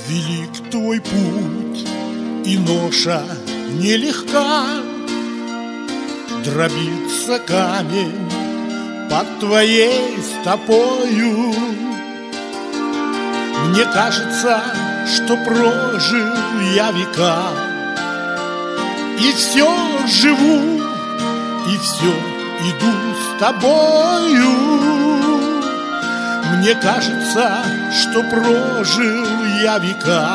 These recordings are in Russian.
Велик твой путь, и ноша нелегка, дробится камень под твоей стопою. Мне кажется, что прожил я века, и все живу, и все иду с тобою. Мне кажется, что прожил я века,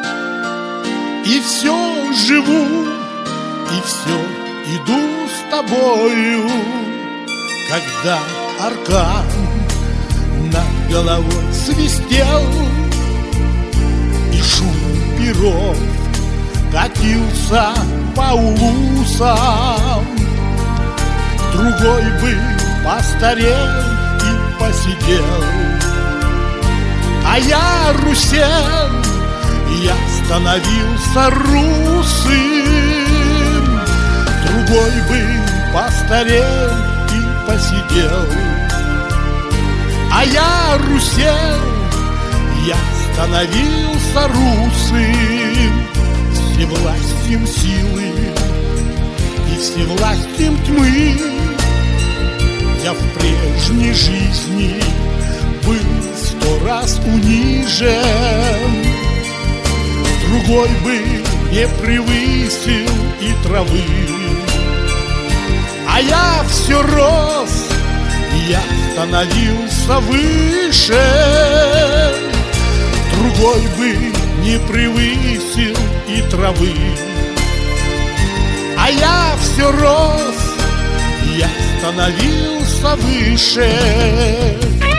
и все живу, и все иду с тобою. Когда аркан над головой свистел, и шум перов катился по улусам, другой бы постарел и посидел, а я русел, я становился русым. Другой бы постарел и посидел, а я русел, я становился русым. Всевластием силы и всевластием тьмы я в прежней жизни был 100 раз унижен. Другой бы не превысил и травы, а я все рос, я становился выше. Другой бы не превысил и травы, а я все рос, я становился выше.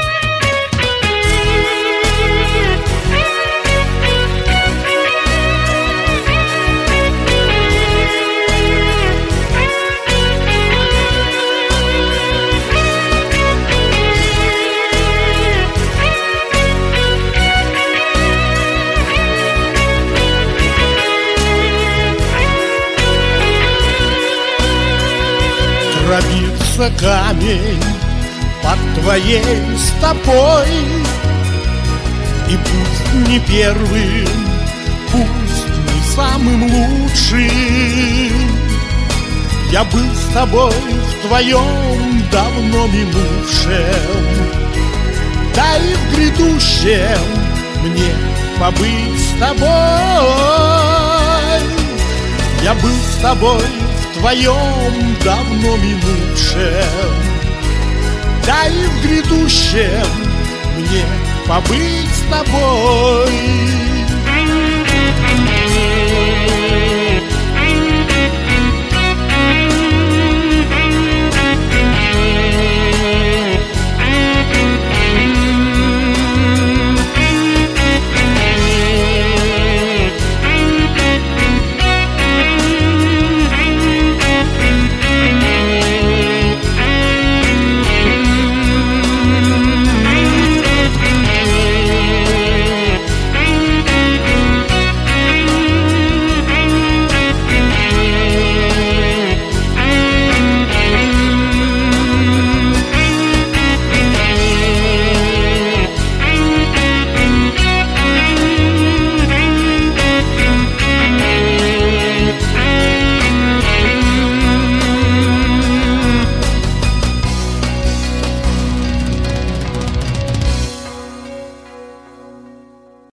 Дробится камень под твоей стопой, и пусть не первым, пусть не самым лучшим, я был с тобой в твоем давно минувшем. Да и в грядущем мне побыть с тобой. Я был с тобой в твоем давно минувшем, да и в грядущем мне побыть с тобой.